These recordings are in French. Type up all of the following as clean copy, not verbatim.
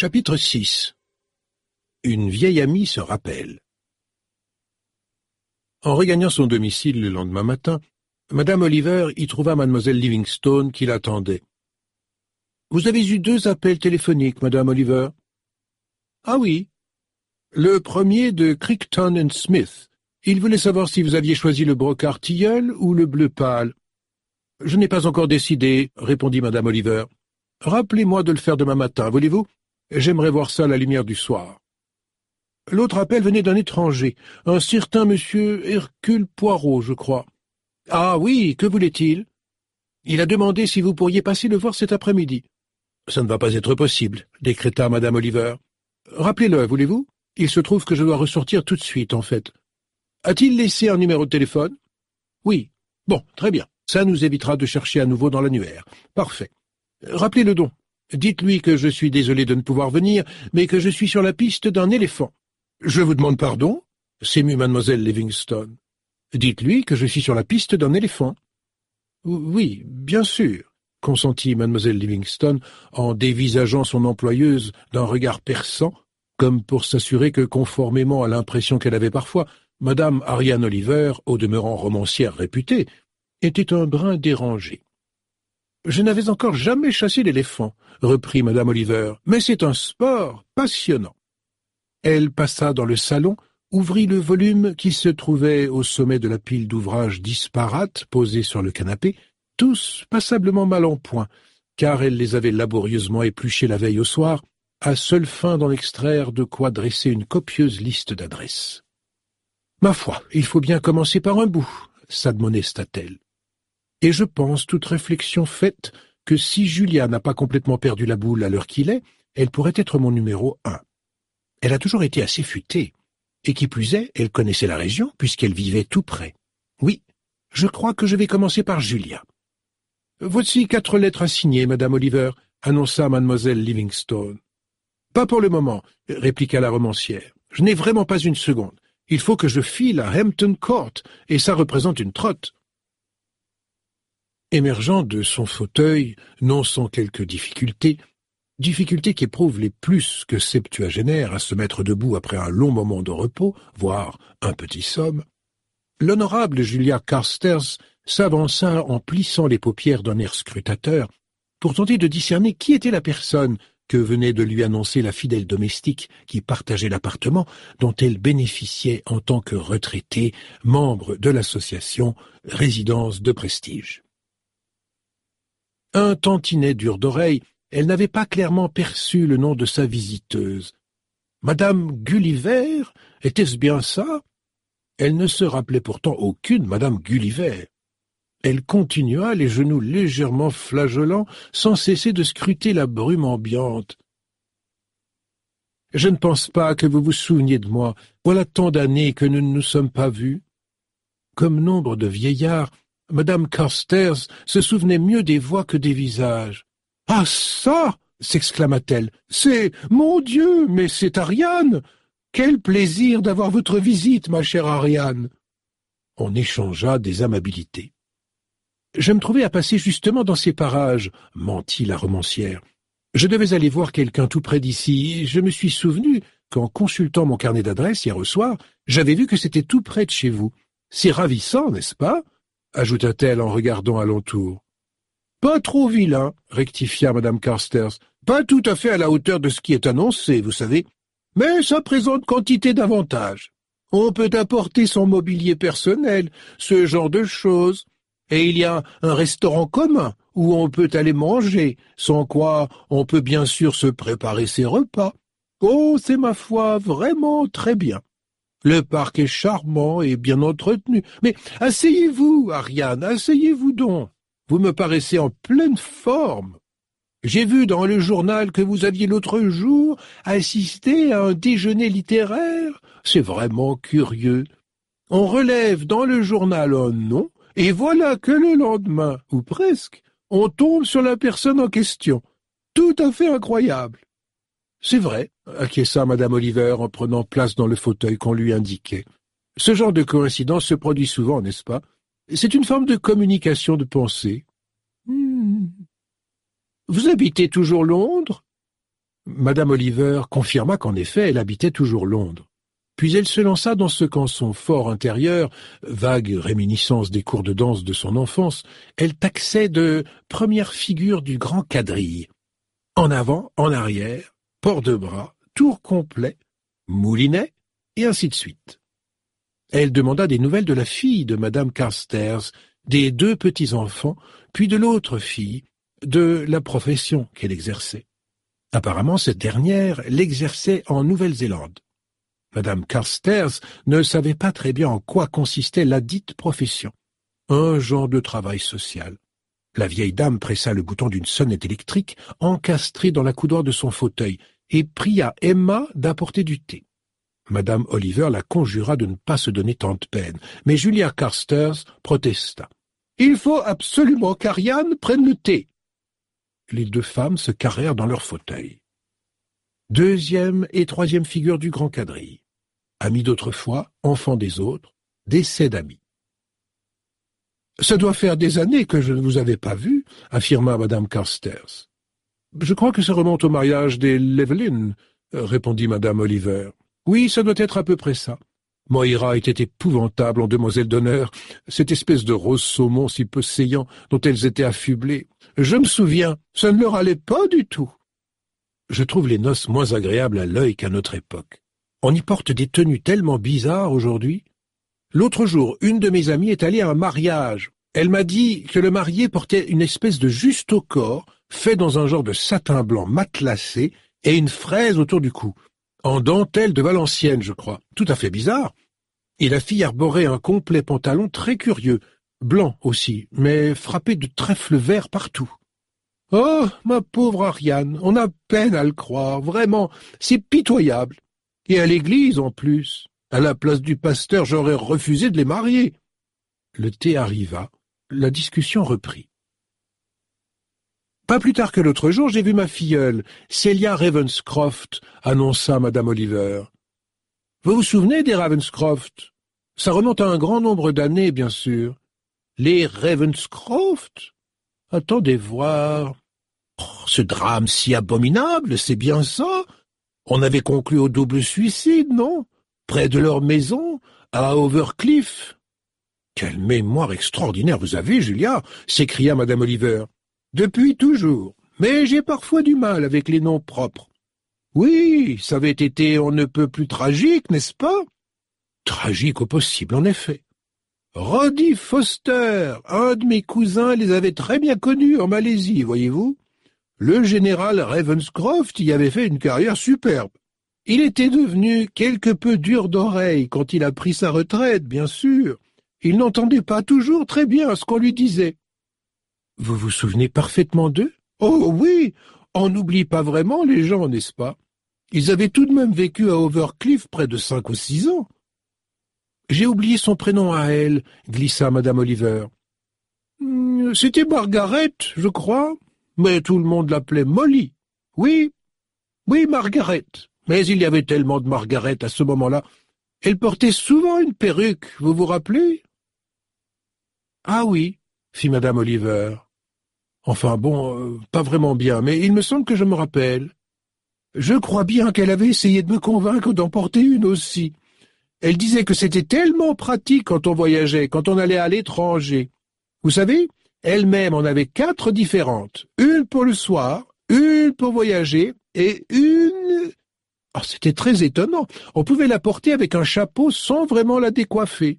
Chapitre 6. Une vieille amie se rappelle. En regagnant son domicile le lendemain matin, Madame Oliver y trouva Mademoiselle Livingstone qui l'attendait. « Vous avez eu 2 appels téléphoniques, Madame Oliver ?»« Ah oui. Le premier de Crichton & Smith. Il voulait savoir si vous aviez choisi le brocart tilleul ou le bleu pâle. »« Je n'ai pas encore décidé, » répondit Madame Oliver. « Rappelez-moi de le faire demain matin, voulez-vous ? J'aimerais voir ça à la lumière du soir. » L'autre appel venait d'un étranger, un certain monsieur Hercule Poirot, je crois. « Ah oui, que voulait-il ?»« Il a demandé si vous pourriez passer le voir cet après-midi. »« Ça ne va pas être possible, » décréta Madame Oliver. « Rappelez-le, voulez-vous ? Il se trouve que je dois ressortir tout de suite, en fait. »« A-t-il laissé un numéro de téléphone ?»« Oui. Bon, très bien. Ça nous évitera de chercher à nouveau dans l'annuaire. Parfait. Rappelez-le donc. Dites-lui que je suis désolé de ne pouvoir venir, mais que je suis sur la piste d'un éléphant. »« Je vous demande pardon ?» s'émut Mademoiselle Livingstone. « Dites-lui que je suis sur la piste d'un éléphant. »« Oui, bien sûr, » consentit Mademoiselle Livingstone en dévisageant son employeuse d'un regard perçant, comme pour s'assurer que, conformément à l'impression qu'elle avait parfois, Madame Ariane Oliver, au demeurant romancière réputée, était un brin dérangée. « Je n'avais encore jamais chassé l'éléphant, » reprit Madame Oliver, « mais c'est un sport passionnant. » Elle passa dans le salon, ouvrit le volume qui se trouvait au sommet de la pile d'ouvrages disparates posés sur le canapé, tous passablement mal en point, car elle les avait laborieusement épluchés la veille au soir, à seule fin d'en extraire de quoi dresser une copieuse liste d'adresses. « Ma foi, il faut bien commencer par un bout, » s'admonesta-t-elle. Et je pense, toute réflexion faite, que si Julia n'a pas complètement perdu la boule à l'heure qu'il est, elle pourrait être mon numéro 1. Elle a toujours été assez futée, et qui plus est, elle connaissait la région, puisqu'elle vivait tout près. Oui, je crois que je vais commencer par Julia. « Voici 4 lettres à signer, Madame Oliver, » annonça Mademoiselle Livingstone. « Pas pour le moment, » répliqua la romancière. « Je n'ai vraiment pas une seconde. Il faut que je file à Hampton Court, et ça représente une trotte. » Émergeant de son fauteuil, non sans quelques difficultés qu'éprouvent les plus que septuagénaires à se mettre debout après un long moment de repos, voire un petit somme, l'honorable Julia Carstairs s'avança en plissant les paupières d'un air scrutateur pour tenter de discerner qui était la personne que venait de lui annoncer la fidèle domestique qui partageait l'appartement dont elle bénéficiait en tant que retraitée, membre de l'association Résidence de Prestige. Un tantinet dur d'oreille, elle n'avait pas clairement perçu le nom de sa visiteuse. Madame Gulliver, était-ce bien ça? Elle ne se rappelait pourtant aucune Madame Gulliver. Elle continua, les genoux légèrement flageolants, sans cesser de scruter la brume ambiante. « Je ne pense pas que vous vous souveniez de moi. Voilà tant d'années que nous ne nous sommes pas vus. » Comme nombre de vieillards, Madame Carstairs se souvenait mieux des voix que des visages. « Ah ça !» s'exclama-t-elle. « C'est... Mon Dieu, mais c'est Ariane ! Quel plaisir d'avoir votre visite, ma chère Ariane !» On échangea des amabilités. « Je me trouvais à passer justement dans ces parages, » mentit la romancière. « Je devais aller voir quelqu'un tout près d'ici. Je me suis souvenu qu'en consultant mon carnet d'adresses hier au soir, j'avais vu que c'était tout près de chez vous. C'est ravissant, n'est-ce pas ?» ajouta-t-elle en regardant alentour. « Pas trop vilain, » rectifia Madame Carstairs. « Pas tout à fait à la hauteur de ce qui est annoncé, vous savez. Mais ça présente quantité d'avantages. On peut apporter son mobilier personnel, ce genre de choses. Et il y a un restaurant commun où on peut aller manger, sans quoi on peut bien sûr se préparer ses repas. Oh, c'est ma foi vraiment très bien. Le parc est charmant et bien entretenu. Mais asseyez-vous, Ariane, asseyez-vous donc. Vous me paraissez en pleine forme. J'ai vu dans le journal que vous aviez l'autre jour assisté à un déjeuner littéraire. C'est vraiment curieux. On relève dans le journal un nom, et voilà que le lendemain, ou presque, on tombe sur la personne en question. Tout à fait incroyable. C'est vrai, acquiesça Madame Oliver en prenant place dans le fauteuil qu'on lui indiquait. Ce genre de coïncidence se produit souvent, n'est-ce pas? C'est une forme de communication de pensée. Vous habitez toujours Londres? Madame Oliver confirma qu'en effet elle habitait toujours Londres. Puis elle se lança dans ce qu'en son fort intérieur, vague réminiscence des cours de danse de son enfance, elle taxait de première figure du grand quadrille. En avant, en arrière, port de bras, tour complet, moulinet, et ainsi de suite. Elle demanda des nouvelles de la fille de madame Carstairs, des 2 petits-enfants, puis de l'autre fille, de la profession qu'elle exerçait. Apparemment, cette dernière l'exerçait en Nouvelle-Zélande. Madame Carstairs ne savait pas très bien en quoi consistait ladite profession. Un genre de travail social. La vieille dame pressa le bouton d'une sonnette électrique encastrée dans la coudoir de son fauteuil et pria Emma d'apporter du thé. Madame Oliver la conjura de ne pas se donner tant de peine, mais Julia Carstairs protesta. « Il faut absolument qu'Ariane prenne le thé. » Les 2 femmes se carrèrent dans leur fauteuil. 2e et 3e figure du grand quadrille. Amis d'autrefois, enfants des autres, décès d'amis. « Ça doit faire des années que je ne vous avais pas vu, » affirma madame Carstairs. « Je crois que ça remonte au mariage des Llewellyn, » répondit madame Oliver. « Oui, ça doit être à peu près ça. Moira était épouvantable en demoiselle d'honneur, cette espèce de rose saumon si peu saillant dont elles étaient affublées. Je me souviens, ça ne leur allait pas du tout. Je trouve les noces moins agréables à l'œil qu'à notre époque. On y porte des tenues tellement bizarres aujourd'hui. L'autre jour, une de mes amies est allée à un mariage. Elle m'a dit que le marié portait une espèce de juste au corps, fait dans un genre de satin blanc matelassé et une fraise autour du cou. En dentelle de Valenciennes, je crois. Tout à fait bizarre. Et la fille arborait un complet pantalon très curieux, blanc aussi, mais frappé de trèfles verts partout. Oh, ma pauvre Ariane, on a peine à le croire, vraiment, c'est pitoyable. Et à l'église, en plus. À la place du pasteur, j'aurais refusé de les marier. Le thé arriva, la discussion reprit. Pas plus tard que l'autre jour, j'ai vu ma filleule, Celia Ravenscroft, annonça madame Oliver. Vous vous souvenez des Ravenscroft? Ça remonte à un grand nombre d'années, bien sûr. Les Ravenscroft? Attendez voir. Oh, ce drame si abominable, c'est bien ça? On avait conclu au double suicide, non? Près de leur maison, à Overcliff. Quelle mémoire extraordinaire vous avez, Julia, s'écria madame Oliver. Depuis toujours, mais j'ai parfois du mal avec les noms propres. Oui, ça avait été on ne peut plus tragique, n'est-ce pas? Tragique au possible, en effet. Roddy Foster, un de mes cousins, les avait très bien connus en Malaisie, voyez-vous. Le général Ravenscroft y avait fait une carrière superbe. Il était devenu quelque peu dur d'oreille quand il a pris sa retraite, bien sûr. Il n'entendait pas toujours très bien ce qu'on lui disait. Vous vous souvenez parfaitement d'eux? Oh oui, on n'oublie pas vraiment les gens, n'est-ce pas? Ils avaient tout de même vécu à Overcliff près de 5 ou 6 ans. J'ai oublié son prénom à elle, glissa madame Oliver. C'était Margaret, je crois, mais tout le monde l'appelait Molly. Oui, Margaret. Mais il y avait tellement de Margaret à ce moment-là. Elle portait souvent une perruque, vous vous rappelez? Ah oui, fit madame Oliver. Enfin bon, pas vraiment bien, mais il me semble que je me rappelle. Je crois bien qu'elle avait essayé de me convaincre d'en porter une aussi. Elle disait que c'était tellement pratique quand on voyageait, quand on allait à l'étranger. Vous savez, elle-même en avait 4 différentes. Une pour le soir, une pour voyager, et une... Oh, c'était très étonnant. On pouvait la porter avec un chapeau sans vraiment la décoiffer.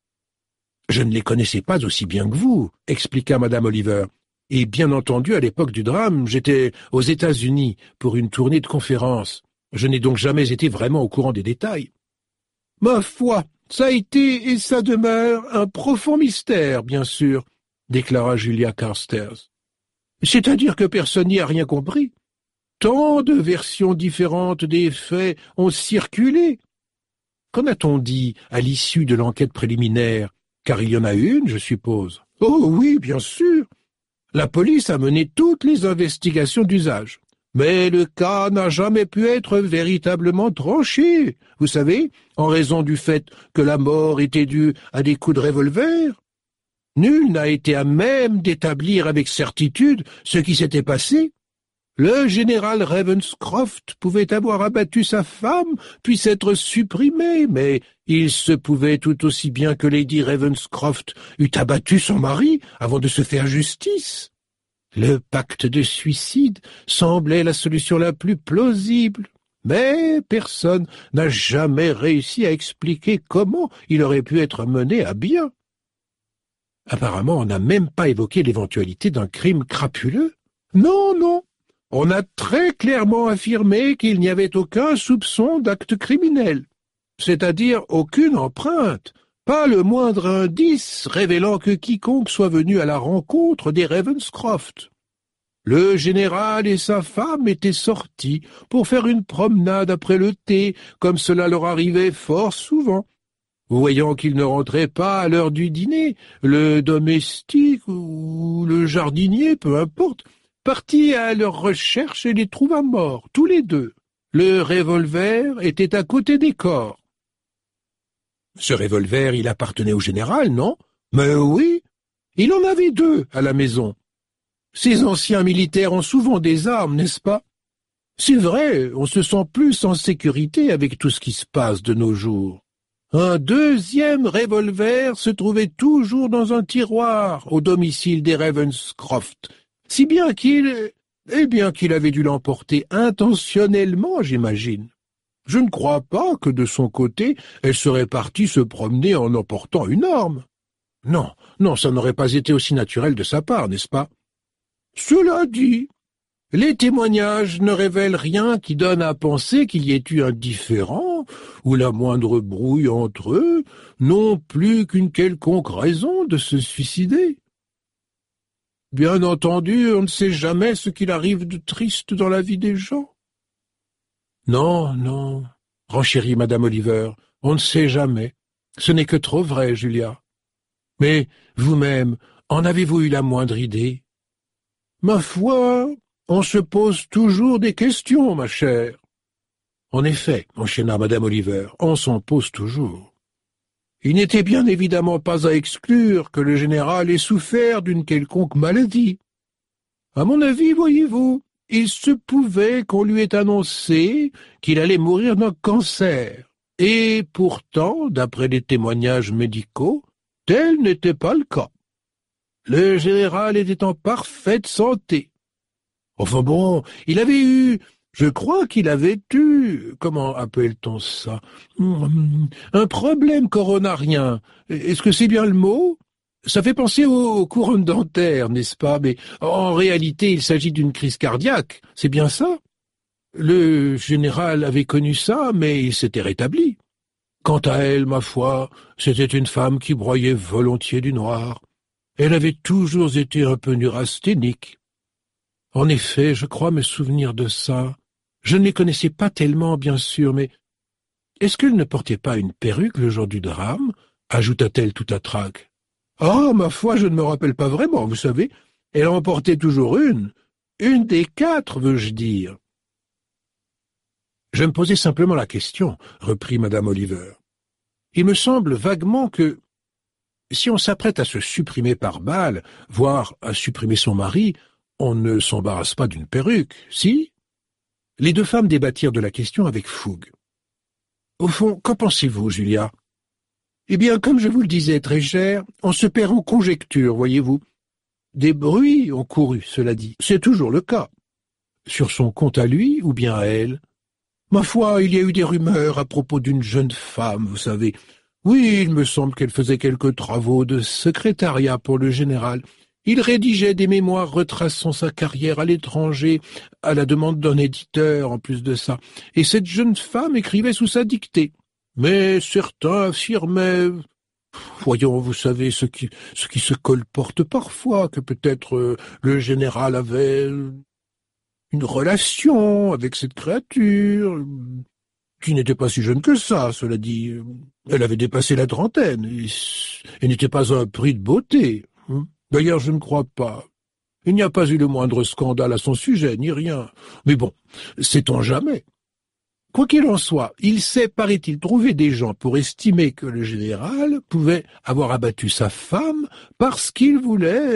Je ne les connaissais pas aussi bien que vous, expliqua madame Oliver. Et bien entendu, à l'époque du drame, j'étais aux États-Unis pour une tournée de conférences. Je n'ai donc jamais été vraiment au courant des détails. Ma foi, ça a été et ça demeure un profond mystère, bien sûr, déclara Julia Carstairs. C'est-à-dire que personne n'y a rien compris. Tant de versions différentes des faits ont circulé. Qu'en a-t-on dit à l'issue de l'enquête préliminaire? Car il y en a une, je suppose. Oh oui, bien sûr. La police a mené toutes les investigations d'usage. Mais le cas n'a jamais pu être véritablement tranché, vous savez, en raison du fait que la mort était due à des coups de revolver. Nul n'a été à même d'établir avec certitude ce qui s'était passé. Le général Ravenscroft pouvait avoir abattu sa femme, puis s'être supprimé, mais il se pouvait tout aussi bien que Lady Ravenscroft eût abattu son mari avant de se faire justice. Le pacte de suicide semblait la solution la plus plausible, mais personne n'a jamais réussi à expliquer comment il aurait pu être mené à bien. Apparemment, on n'a même pas évoqué l'éventualité d'un crime crapuleux. Non, non. On a très clairement affirmé qu'il n'y avait aucun soupçon d'acte criminel, c'est-à-dire aucune empreinte, pas le moindre indice révélant que quiconque soit venu à la rencontre des Ravenscroft. Le général et sa femme étaient sortis pour faire une promenade après le thé, comme cela leur arrivait fort souvent. Voyant qu'ils ne rentraient pas à l'heure du dîner, le domestique ou le jardinier, peu importe, partit à leur recherche et les trouva morts, tous les deux. Le revolver était à côté des corps. Ce revolver, il appartenait au général, non? Mais oui, il en avait deux à la maison. Ces anciens militaires ont souvent des armes, n'est-ce pas? C'est vrai, on se sent plus en sécurité avec tout ce qui se passe de nos jours. Un deuxième revolver se trouvait toujours dans un tiroir au domicile des Ravenscroft, si bien qu'il avait dû l'emporter intentionnellement, j'imagine. Je ne crois pas que de son côté, elle serait partie se promener en emportant une arme. Non, non, ça n'aurait pas été aussi naturel de sa part, n'est-ce pas? Cela dit, les témoignages ne révèlent rien qui donne à penser qu'il y ait eu un différend ou la moindre brouille entre eux, non plus qu'une quelconque raison de se suicider. Bien entendu, on ne sait jamais ce qu'il arrive de triste dans la vie des gens. Non, non, renchérit madame Oliver, on ne sait jamais. Ce n'est que trop vrai, Julia. Mais vous-même, en avez-vous eu la moindre idée? Ma foi, on se pose toujours des questions, ma chère. En effet, enchaîna madame Oliver, on s'en pose toujours. Il n'était bien évidemment pas à exclure que le général ait souffert d'une quelconque maladie. À mon avis, voyez-vous, il se pouvait qu'on lui ait annoncé qu'il allait mourir d'un cancer. Et pourtant, d'après les témoignages médicaux, tel n'était pas le cas. Le général était en parfaite santé. Enfin bon, je crois qu'il avait eu, comment appelle-t-on ça, un problème coronarien. Est-ce que c'est bien le mot? Ça fait penser aux couronnes dentaires, n'est-ce pas? Mais en réalité, il s'agit d'une crise cardiaque, c'est bien ça? Le général avait connu ça, mais il s'était rétabli. Quant à elle, ma foi, c'était une femme qui broyait volontiers du noir. Elle avait toujours été un peu neurasthénique. En effet, je crois me souvenir de ça. Je ne les connaissais pas tellement, bien sûr, mais est-ce qu'elle ne portait pas une perruque le jour du drame? Ajouta-t-elle tout à trac. Ah, ma foi, je ne me rappelle pas vraiment, vous savez. Elle en portait toujours une des 4, veux-je dire. Je me posais simplement la question, reprit madame Oliver. Il me semble vaguement que, si on s'apprête à se supprimer par balle, voire à supprimer son mari, on ne s'embarrasse pas d'une perruque, si? Les deux femmes débattirent de la question avec fougue. Au fond, qu'en pensez-vous, Julia? Eh bien, comme je vous le disais, très cher, on se perd en conjectures, voyez-vous. Des bruits ont couru, cela dit. C'est toujours le cas. Sur son compte à lui, ou bien à elle? Ma foi, il y a eu des rumeurs à propos d'une jeune femme, vous savez. Oui, il me semble qu'elle faisait quelques travaux de secrétariat pour le général. Il rédigeait des mémoires retraçant sa carrière à l'étranger, à la demande d'un éditeur, en plus de ça. Et cette jeune femme écrivait sous sa dictée. Mais certains affirmaient, voyons, vous savez, ce qui se colporte parfois, que peut-être le général avait une relation avec cette créature, qui n'était pas si jeune que ça, cela dit. Elle avait dépassé la trentaine, et n'était pas un prix de beauté. D'ailleurs, je ne crois pas. Il n'y a pas eu le moindre scandale à son sujet, ni rien. Mais bon, sait-on jamais? Quoi qu'il en soit, il s'est, paraît-il, trouvé des gens pour estimer que le général pouvait avoir abattu sa femme parce qu'il voulait,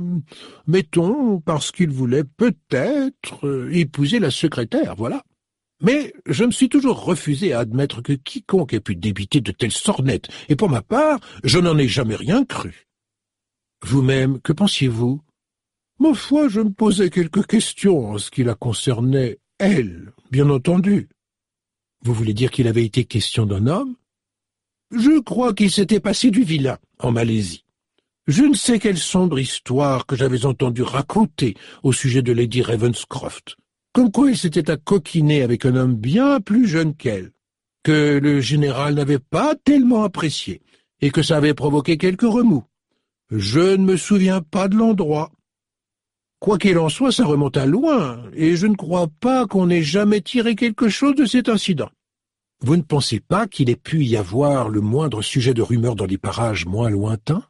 parce qu'il voulait peut-être épouser la secrétaire, voilà. Mais je me suis toujours refusé à admettre que quiconque ait pu débiter de telles sornettes, et pour ma part, je n'en ai jamais rien cru. Vous-même, que pensiez-vous? Ma foi, je me posais quelques questions en ce qui la concernait, elle, bien entendu. Vous voulez dire qu'il avait été question d'un homme? Je crois qu'il s'était passé du vilain en Malaisie. Je ne sais quelle sombre histoire que j'avais entendu raconter au sujet de Lady Ravenscroft, comme quoi il s'était accoquiné avec un homme bien plus jeune qu'elle, que le général n'avait pas tellement apprécié, et que ça avait provoqué quelques remous. Je ne me souviens pas de l'endroit. Quoi qu'il en soit, ça remonte à loin, et je ne crois pas qu'on ait jamais tiré quelque chose de cet incident. Vous ne pensez pas qu'il ait pu y avoir le moindre sujet de rumeur dans les parages moins lointains?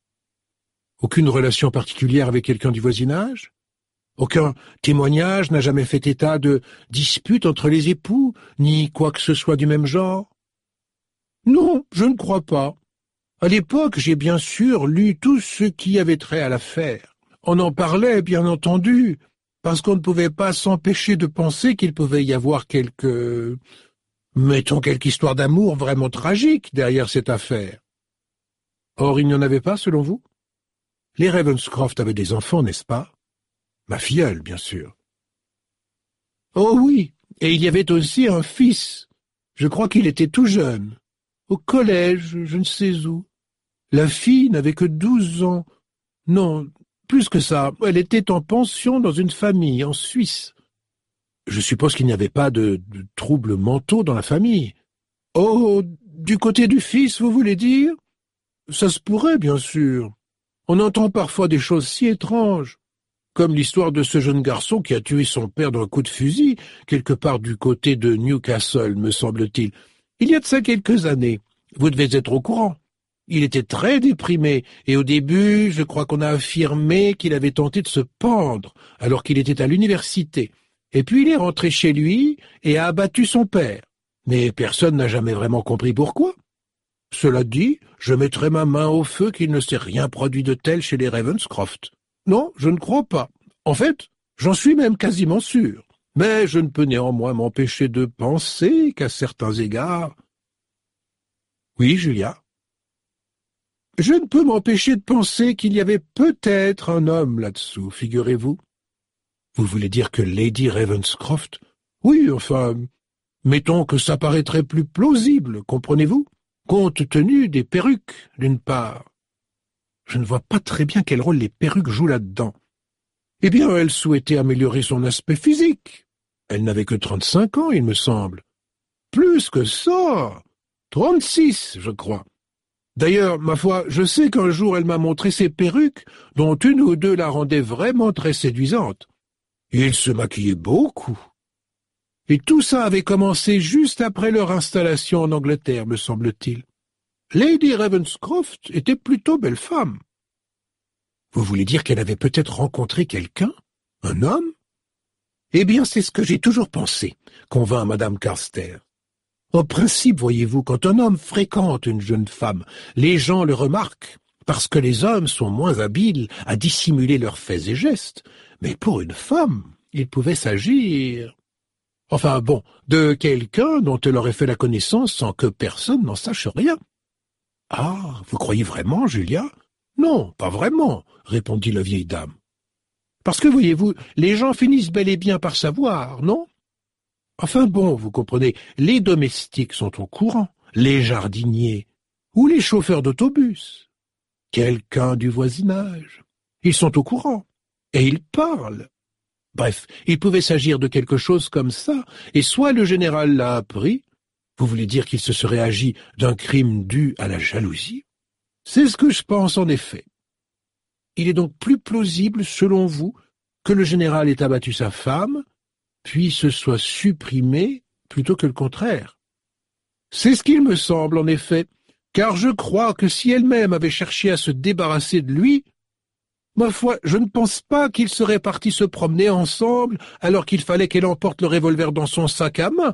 Aucune relation particulière avec quelqu'un du voisinage? Aucun témoignage n'a jamais fait état de disputes entre les époux, ni quoi que ce soit du même genre? Non, je ne crois pas. À l'époque, j'ai bien sûr lu tout ce qui avait trait à l'affaire. On en parlait, bien entendu, parce qu'on ne pouvait pas s'empêcher de penser qu'il pouvait y avoir quelque histoire d'amour vraiment tragique derrière cette affaire. Or, il n'y en avait pas, selon vous? Les Ravenscroft avaient des enfants, n'est-ce pas? Ma filleule, bien sûr. Oh oui, et il y avait aussi un fils. Je crois qu'il était tout jeune. Au collège, je ne sais où. La fille n'avait que 12 ans. Non, plus que ça, elle était en pension dans une famille en Suisse. Je suppose qu'il n'y avait pas de troubles mentaux dans la famille. Oh, du côté du fils, vous voulez dire? Ça se pourrait, bien sûr. On entend parfois des choses si étranges, comme l'histoire de ce jeune garçon qui a tué son père d'un coup de fusil, quelque part du côté de Newcastle, me semble-t-il. Il y a de ça quelques années. Vous devez être au courant. Il était très déprimé, et au début, je crois qu'on a affirmé qu'il avait tenté de se pendre, alors qu'il était à l'université. Et puis il est rentré chez lui et a abattu son père. Mais personne n'a jamais vraiment compris pourquoi. Cela dit, je mettrai ma main au feu qu'il ne s'est rien produit de tel chez les Ravenscroft. Non, je ne crois pas. En fait, j'en suis même quasiment sûr. Mais je ne peux néanmoins m'empêcher de penser qu'à certains égards... Oui, Julia? Je ne peux m'empêcher de penser qu'il y avait peut-être un homme là-dessous, figurez-vous. Vous voulez dire que Lady Ravenscroft? Oui, enfin, mettons que ça paraîtrait plus plausible, comprenez-vous, compte tenu des perruques, d'une part. Je ne vois pas très bien quel rôle les perruques jouent là-dedans. Eh bien, elle souhaitait améliorer son aspect physique. Elle n'avait que 35 ans, il me semble. Plus que ça, 36, je crois. D'ailleurs, ma foi, je sais qu'un jour elle m'a montré ses perruques, dont une ou deux la rendaient vraiment très séduisante. Et il se maquillait beaucoup. Et tout ça avait commencé juste après leur installation en Angleterre, me semble-t-il. Lady Ravenscroft était plutôt belle femme. Vous voulez dire qu'elle avait peut-être rencontré quelqu'un? Un homme? Eh bien, c'est ce que j'ai toujours pensé, convint Madame Carstairs. En principe, voyez-vous, quand un homme fréquente une jeune femme, les gens le remarquent, parce que les hommes sont moins habiles à dissimuler leurs faits et gestes. Mais pour une femme, il pouvait s'agir... Enfin bon, de quelqu'un dont elle aurait fait la connaissance sans que personne n'en sache rien. « Ah, vous croyez vraiment, Julia? »« Non, pas vraiment, » répondit la vieille dame. « Parce que, voyez-vous, les gens finissent bel et bien par savoir, non? Enfin bon, vous comprenez, les domestiques sont au courant, les jardiniers, ou les chauffeurs d'autobus, quelqu'un du voisinage. Ils sont au courant, et ils parlent. Bref, il pouvait s'agir de quelque chose comme ça, et soit le général l'a appris, vous voulez dire qu'il se serait agi d'un crime dû à la jalousie? C'est ce que je pense en effet. Il est donc plus plausible, selon vous, que le général ait abattu sa femme, puis se soit supprimé plutôt que le contraire. C'est ce qu'il me semble, en effet, car je crois que si elle-même avait cherché à se débarrasser de lui, ma foi, je ne pense pas qu'ils seraient partis se promener ensemble alors qu'il fallait qu'elle emporte le revolver dans son sac à main,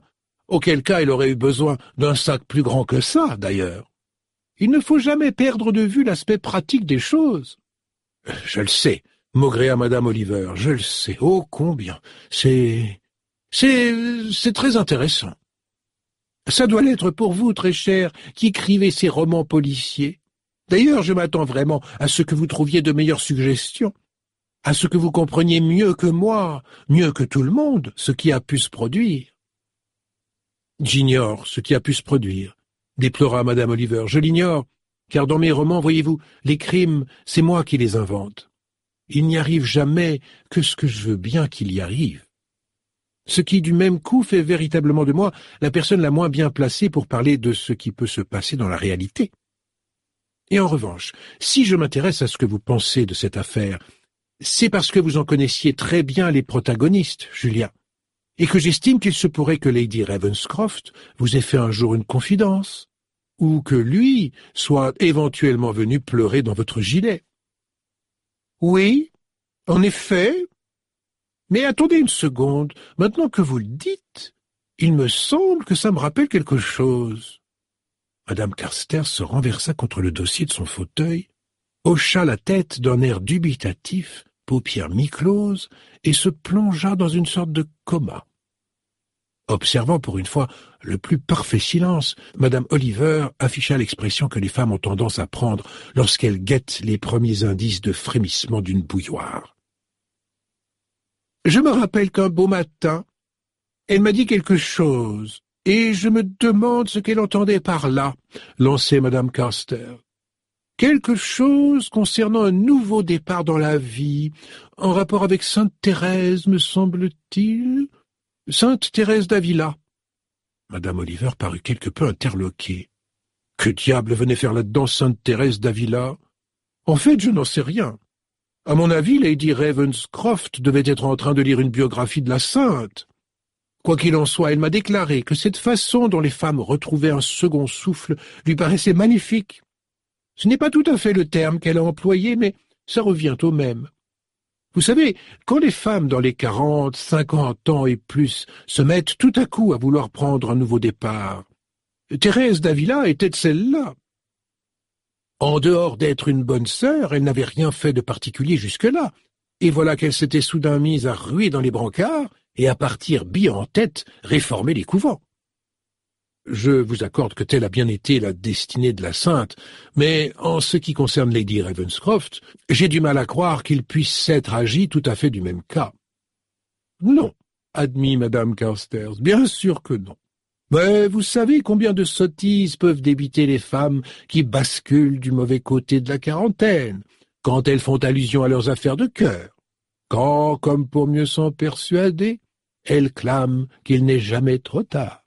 Auquel cas il aurait eu besoin d'un sac plus grand que ça, d'ailleurs. Il ne faut jamais perdre de vue l'aspect pratique des choses. Je le sais, maugréa madame Oliver, je le sais, ô combien. C'est très intéressant. Ça doit l'être pour vous, très cher, qui écrivez ces romans policiers. D'ailleurs, je m'attends vraiment à ce que vous trouviez de meilleures suggestions, à ce que vous compreniez mieux que moi, mieux que tout le monde, ce qui a pu se produire. J'ignore ce qui a pu se produire, déplora madame Oliver. Je l'ignore, car dans mes romans, voyez-vous, les crimes, c'est moi qui les invente. Il n'y arrive jamais que ce que je veux bien qu'il y arrive. Ce qui, du même coup, fait véritablement de moi la personne la moins bien placée pour parler de ce qui peut se passer dans la réalité. Et en revanche, si je m'intéresse à ce que vous pensez de cette affaire, c'est parce que vous en connaissiez très bien les protagonistes, Julia, et que j'estime qu'il se pourrait que Lady Ravenscroft vous ait fait un jour une confidence, ou que lui soit éventuellement venu pleurer dans votre gilet. Oui, en effet. Mais attendez une seconde, maintenant que vous le dites, il me semble que ça me rappelle quelque chose. Madame Carstairs se renversa contre le dossier de son fauteuil, hocha la tête d'un air dubitatif, paupières mi-closes, et se plongea dans une sorte de coma. Observant pour une fois le plus parfait silence, madame Oliver afficha l'expression que les femmes ont tendance à prendre lorsqu'elles guettent les premiers indices de frémissement d'une bouilloire. Je me rappelle qu'un beau matin, elle m'a dit quelque chose, et je me demande ce qu'elle entendait par là, lançait madame Carstairs. Quelque chose concernant un nouveau départ dans la vie, en rapport avec Sainte Thérèse, me semble-t-il. Sainte Thérèse d'Avila. Madame Oliver parut quelque peu interloquée. Que diable venait faire là-dedans Sainte Thérèse d'Avila? En fait, je n'en sais rien. À mon avis, Lady Ravenscroft devait être en train de lire une biographie de la sainte. Quoi qu'il en soit, elle m'a déclaré que cette façon dont les femmes retrouvaient un second souffle lui paraissait magnifique. Ce n'est pas tout à fait le terme qu'elle a employé, mais ça revient au même. Vous savez, quand les femmes dans les 40, 50 ans et plus se mettent tout à coup à vouloir prendre un nouveau départ, Thérèse d'Avila était de celle-là. En dehors d'être une bonne sœur, elle n'avait rien fait de particulier jusque-là, et voilà qu'elle s'était soudain mise à ruer dans les brancards et à partir bille en tête réformer les couvents. Je vous accorde que telle a bien été la destinée de la sainte, mais en ce qui concerne Lady Ravenscroft, j'ai du mal à croire qu'il puisse s'être agi tout à fait du même cas. Non, admit madame Carstairs, bien sûr que non. Mais vous savez combien de sottises peuvent débiter les femmes qui basculent du mauvais côté de la quarantaine, quand elles font allusion à leurs affaires de cœur, quand, comme pour mieux s'en persuader, elles clament qu'il n'est jamais trop tard.